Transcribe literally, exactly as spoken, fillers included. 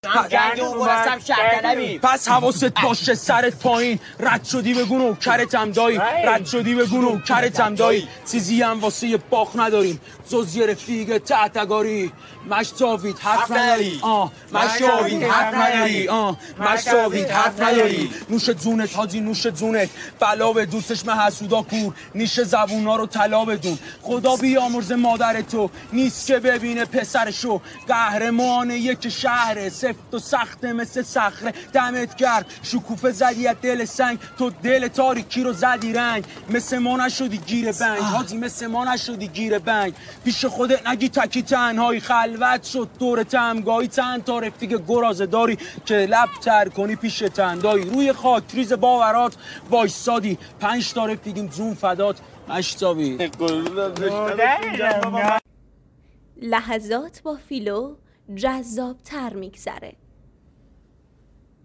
پس حواست باشه سرت پایین، رد شدی بگو نوکرتم دایی، رد شدی بگو نوکرتم دایی، چیزی هم واسه یه باخ نداریم جز یه رفیق تحتگاری. مشتاوید حرف نداری آه مشتاوید حرف نداری آه مشتاوید حرف نداری. نوش جونت حاجی نوش جونت، بلا به دوستش من حسودا کور، نیش زبونا رو طلا بدون. خدا بیامرز مادر تو نیست که ببینه پسرشو، قهرمان یک شهر سفت و سخت مثل صخره. دمت گرم شکوفه زدی از دل سنگ، تو دل تاریکی رو زدی رنگ. مثل ما نشدی گیر بنگ حاجی، مثل ما نشدی گیر بنگ. پیش خودت نگی تکی تنهایی، خلوت شد دور تمگاهی. چند تا رفیق گرازه داری که لب تر کنی پیش تندایی. روی خاک ریز باورات وایسادی، پنج تا رفیقیم جون فدات مشتاوی. لحظات با فیلو جذاب تر میگذره.